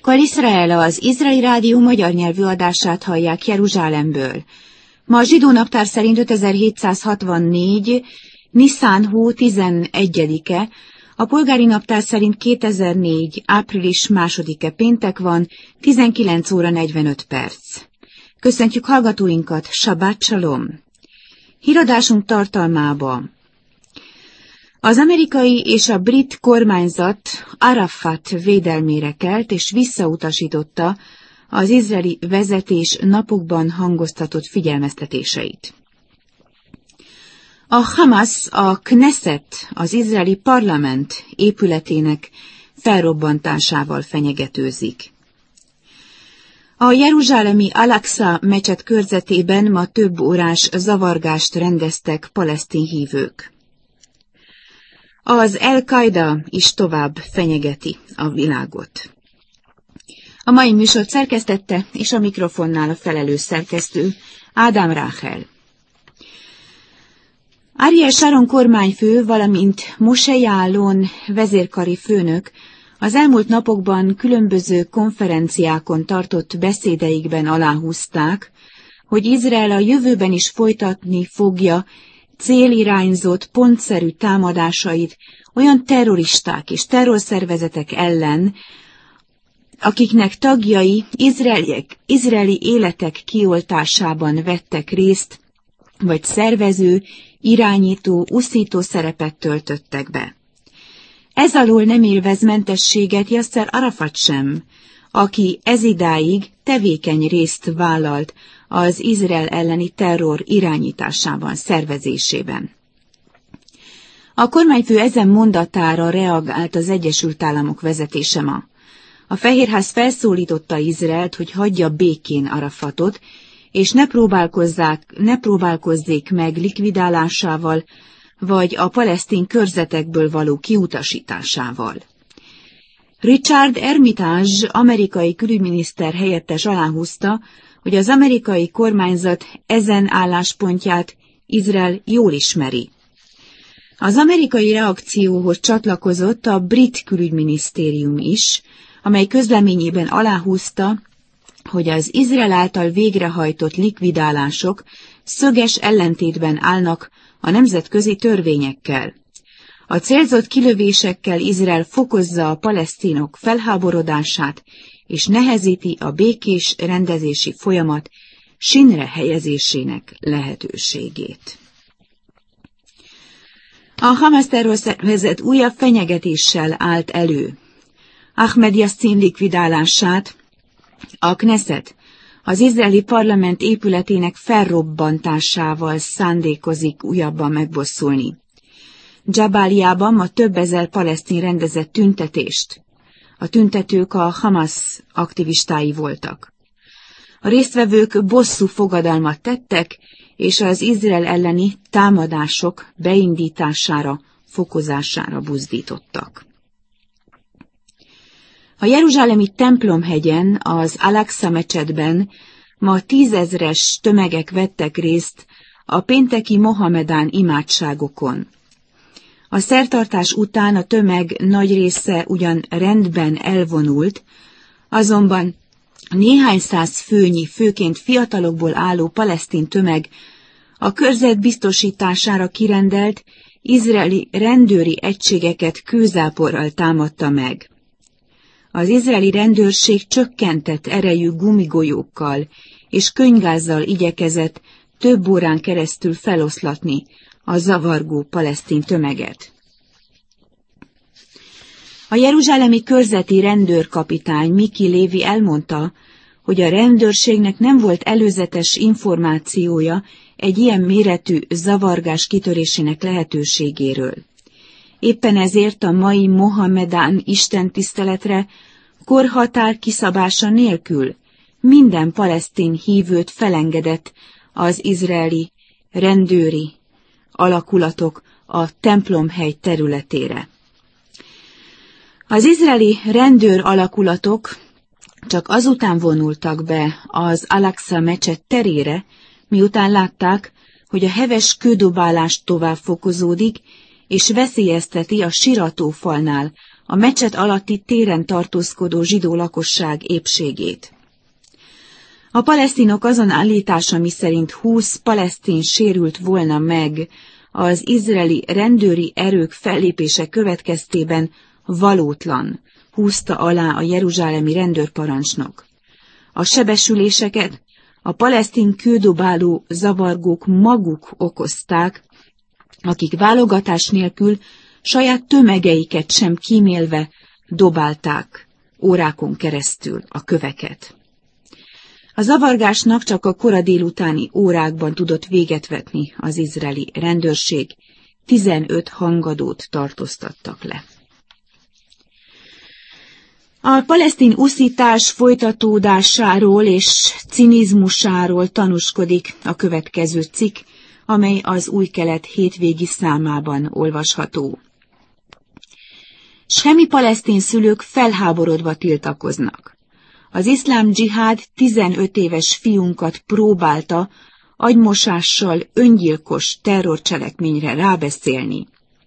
Kol Israel, az Izraeli Rádió magyar nyelvű adását hallják Jeruzsálemből. Ma a zsidó naptár szerint 5764. Niszán hó 11-e, a polgári naptár szerint 2004. április 2-e péntek van, 19 óra 45 perc. Köszöntjük hallgatóinkat, Sabbat Shalom! Híradásunk tartalmába: az amerikai és a brit kormányzat Arafat védelmére kelt és visszautasította az izraeli vezetés napokban hangoztatott figyelmeztetéseit. A Hamas a Knesset, az izraeli parlament épületének felrobbantásával fenyegetőzik. A jeruzsálemi Al-Aqsa mecset körzetében ma több órás zavargást rendeztek palesztin hívők. Az Al-Qaida is tovább fenyegeti a világot. A mai műsort szerkesztette, és a mikrofonnál a felelős szerkesztő, Ádám Ráhel. Ariel Sharon kormányfő, valamint Moshe Yaalon vezérkari főnök az elmúlt napokban különböző konferenciákon tartott beszédeikben aláhúzták, hogy Izrael a jövőben is folytatni fogja célirányzott, pontszerű támadásait olyan terroristák és terrorszervezetek ellen, akiknek tagjai izraeli életek kioltásában vettek részt, vagy szervező, irányító, uszító szerepet töltöttek be. Ez alól nem élvez mentességet Yasser Arafat sem, aki ezidáig tevékeny részt vállalt az Izrael elleni terror irányításában, szervezésében. A kormányfő ezen mondatára reagált az Egyesült Államok vezetése ma. A Fehérház felszólította Izraelt, hogy hagyja békén Arafatot, és ne próbálkozzék meg likvidálásával, vagy a palesztin körzetekből való kiutasításával. Richard Armitage, amerikai külügyminiszter helyettes aláhúzta, hogy az amerikai kormányzat ezen álláspontját Izrael jól ismeri. Az amerikai reakcióhoz csatlakozott a brit külügyminisztérium is, amely közleményében aláhúzta, hogy az Izrael által végrehajtott likvidálások szöges ellentétben állnak a nemzetközi törvényekkel. A célzott kilövésekkel Izrael fokozza a palesztinok felháborodását, és nehezíti a békés rendezési folyamat sínre helyezésének lehetőségét. A Hamas terrorszervezet újabb fenyegetéssel állt elő. Ahmed Yassin likvidálását a Knesset, az izraeli parlament épületének felrobbantásával szándékozik újabban megbosszulni. Dzsabáliában ma több ezer palesztin rendezett tüntetést. A tüntetők a Hamas aktivistái voltak. A résztvevők bosszú fogadalmat tettek, és az Izrael elleni támadások beindítására, fokozására buzdítottak. A jeruzsálemi templomhegyen, az Al-Aqsa mecsetben ma 10 000-es tömegek vettek részt a pénteki mohamedán imádságokon. A szertartás után a tömeg nagy része ugyan rendben elvonult, azonban néhány száz főnyi, főként fiatalokból álló palesztin tömeg a körzet biztosítására kirendelt izraeli rendőri egységeket kőzáporral támadta meg. Az izraeli rendőrség csökkentett erejű gumigolyókkal és könyvgázzal igyekezett több órán keresztül feloszlatni a zavargó palesztin tömeget. A jeruzsálemi körzeti rendőrkapitány Miki Lévi elmondta, hogy a rendőrségnek nem volt előzetes információja egy ilyen méretű zavargás kitörésének lehetőségéről. Éppen ezért a mai mohamedán istentiszteletre korhatár kiszabása nélkül minden palesztin hívőt felengedett az izraeli rendőri alakulatok a templomhegy területére. Az izraeli rendőr alakulatok csak azután vonultak be az Al-Aqsa mecset terére, miután látták, hogy a heves kődobálás tovább fokozódik, és veszélyezteti a siratófalnál a mecset alatti téren tartózkodó zsidó lakosság épségét. A palesztinok azon állítása, miszerint 20 palesztin sérült volna meg az izraeli rendőri erők fellépése következtében, valótlan, húzta alá a jeruzsálemi rendőrparancsnok. A sebesüléseket a palesztin kődobáló zavargók maguk okozták, akik válogatás nélkül saját tömegeiket sem kímélve dobálták órákon keresztül a köveket. A zavargásnak csak a kora délutáni órákban tudott véget vetni az izraeli rendőrség, 15 hangadót tartóztattak le. A palesztin uszítás folytatódásáról és cinizmusáról tanúskodik a következő cikk, amely az Új Kelet hétvégi számában olvasható. Shemi palesztin szülők felháborodva tiltakoznak. Az iszlám dzsihád 15 éves fiunkat próbálta agymosással öngyilkos terrorcselekményre rábeszélni.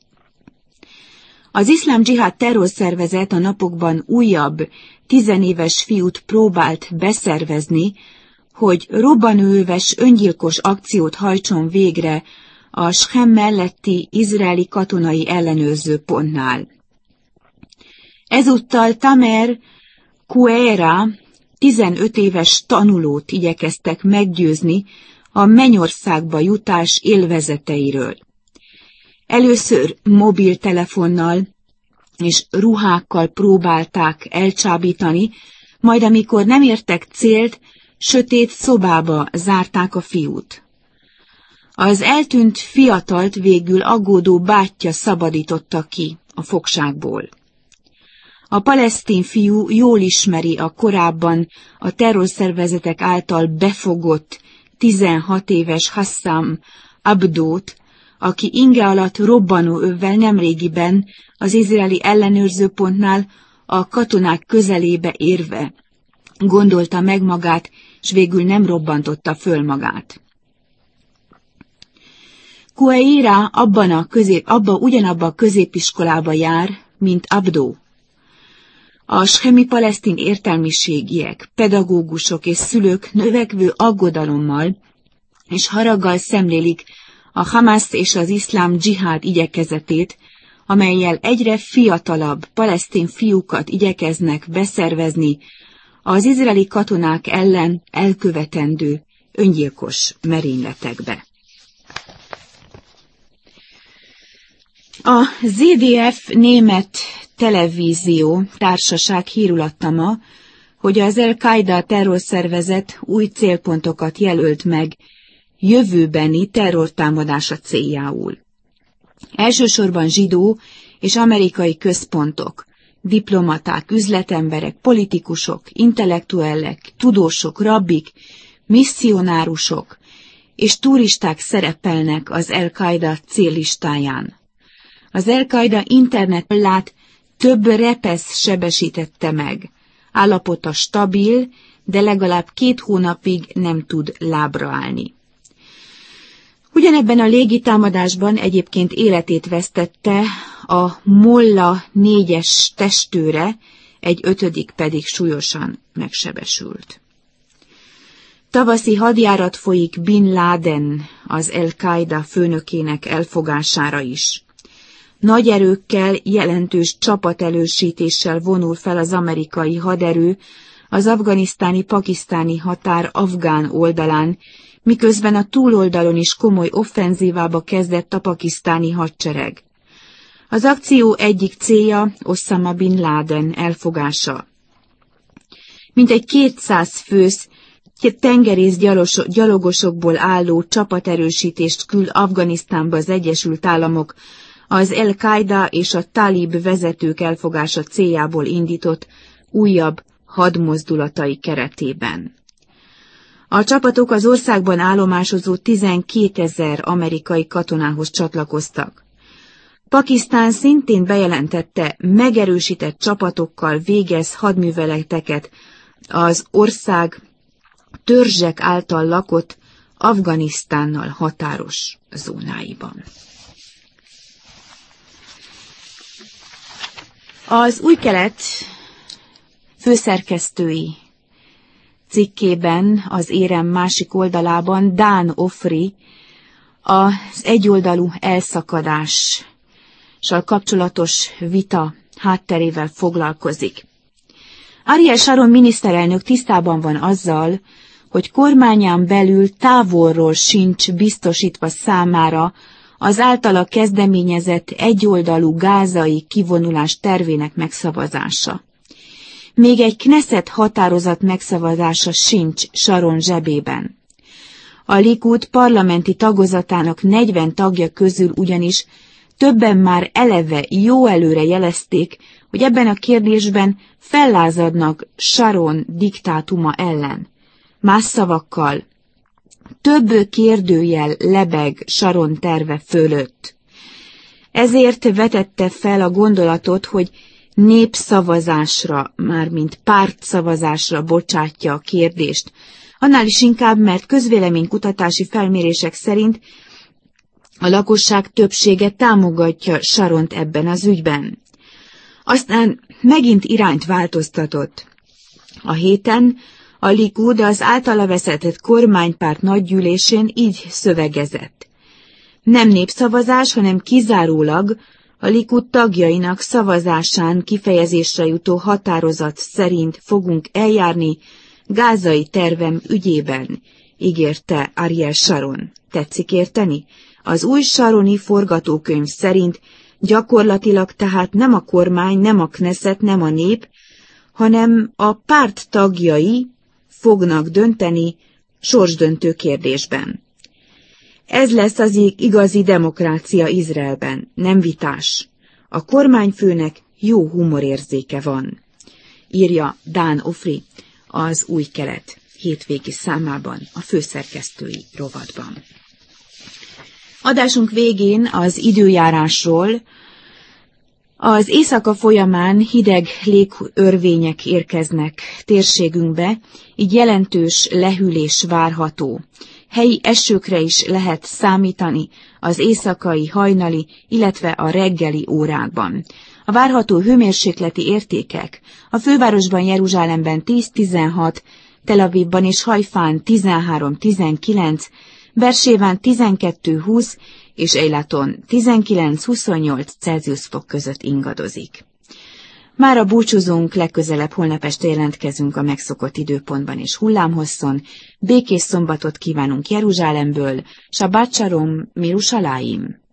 Az iszlám dzsihád terrorszervezet a napokban újabb 10 éves fiút próbált beszervezni, hogy robbanóöves öngyilkos akciót hajtson végre a Sechem melletti izraeli katonai ellenőrző pontnál. Ezúttal Tamer Kuera 15 éves tanulót igyekeztek meggyőzni a mennyországba jutás élvezeteiről. Először mobiltelefonnal és ruhákkal próbálták elcsábítani, majd amikor nem értek célt, sötét szobába zárták a fiút. Az eltűnt fiatalt végül aggódó bátyja szabadította ki a fogságból. A palesztin fiú jól ismeri a korábban a terrorszervezetek által befogott 16 éves Hassam Abdót, aki inge alatt robbanóövvel nemrégiben az izraeli ellenőrzőpontnál a katonák közelébe érve gondolta meg magát, s végül nem robbantotta föl magát. Kueira ugyanabba a középiskolába jár, mint Abdó. A shemi palesztin értelmiségiek, pedagógusok és szülők növekvő aggodalommal és haraggal szemlélik a Hamász és az iszlám dzsihád igyekezetét, amellyel egyre fiatalabb palesztin fiúkat igyekeznek beszervezni az izraeli katonák ellen elkövetendő öngyilkos merényletekbe. A ZDF német televízió társaság hírül adta ma, hogy az Al-Qaida terrorszervezet új célpontokat jelölt meg jövőbeni terrortámadása céljául. Elsősorban zsidó és amerikai központok, diplomaták, üzletemberek, politikusok, intellektuellek, tudósok, rabbik, misszionárusok és turisták szerepelnek az Al-Qaida céllistáján. Az Al-Qaida internetellát több repesz sebesítette meg. Állapota stabil, de legalább 2 hónapig nem tud lábra állni. Ugyanebben a légitámadásban egyébként életét vesztette a Molla 4-es testőre, egy 5. pedig súlyosan megsebesült. Tavaszi hadjárat folyik Bin Laden, az Al-Qaida főnökének elfogására is. Nagy erőkkel, jelentős csapatelősítéssel vonul fel az amerikai haderő az afganisztáni-pakisztáni határ afgán oldalán, miközben a túloldalon is komoly offenzívába kezdett a pakisztáni hadsereg. Az akció egyik célja Osama Bin Laden elfogása. Mintegy 200 fős tengerész gyalogosokból álló csapaterősítést küld Afganisztánba az Egyesült Államok az Al-Qaida és a talib vezetők elfogása céljából indított újabb hadmozdulatai keretében. A csapatok az országban állomásozó 12 000 amerikai katonához csatlakoztak. Pakisztán szintén bejelentette, megerősített csapatokkal végez hadműveleteket az ország törzsek által lakott Afganisztánnal határos zónáiban. Az Új Kelet főszerkesztői cikkében, az érem másik oldalában Dan Ofri az egyoldalú elszakadással kapcsolatos vita hátterével foglalkozik. Ariel Sharon miniszterelnök tisztában van azzal, hogy kormányán belül távolról sincs biztosítva számára az általa kezdeményezett egyoldalú gázai kivonulás tervének megszavazása. Még egy Knesset határozat megszavazása sincs Sharon zsebében. A Likud parlamenti tagozatának 40 tagja közül ugyanis többen már eleve jó előre jelezték, hogy ebben a kérdésben fellázadnak Sharon diktátuma ellen. Más szavakkal, több kérdőjel lebeg Sharon terve fölött. Ezért vetette fel a gondolatot, hogy népszavazásra, mármint pártszavazásra bocsátja a kérdést. Annál is inkább, mert közvéleménykutatási felmérések szerint a lakosság többsége támogatja Sharont ebben az ügyben. Aztán megint irányt változtatott. A héten a Likud az általa vezetett kormánypárt nagygyűlésén így szövegezett. Nem népszavazás, hanem kizárólag a Likud tagjainak szavazásán kifejezésre jutó határozat szerint fogunk eljárni gázai tervem ügyében, ígérte Ariel Sharon. Tetszik érteni? Az új sharoni forgatókönyv szerint gyakorlatilag tehát nem a kormány, nem a Knesset, nem a nép, hanem a párt tagjai fognak dönteni sorsdöntő kérdésben. Ez lesz az igazi demokrácia Izraelben, nem vitás. A kormányfőnek jó humorérzéke van, írja Dan Ofri az Új Kelet hétvégi számában, a főszerkesztői rovatban. Adásunk végén az időjárásról. Az éjszaka folyamán hideg légörvények érkeznek térségünkbe, így jelentős lehűlés várható. Helyi esőkre is lehet számítani az éjszakai, hajnali, illetve a reggeli órákban. A várható hőmérsékleti értékek a fővárosban, Jeruzsálemben 10-16, Tel Avivban és Hajfán 13-19, Bersében 12-20 és Eilaton 19-28 Celsius fok között ingadozik. Mára búcsúzunk, legközelebb holnap este jelentkezünk a megszokott időpontban és hullámhosszon. Békés szombatot kívánunk Jeruzsálemből, Shabbat Shalom, Mirushalayim.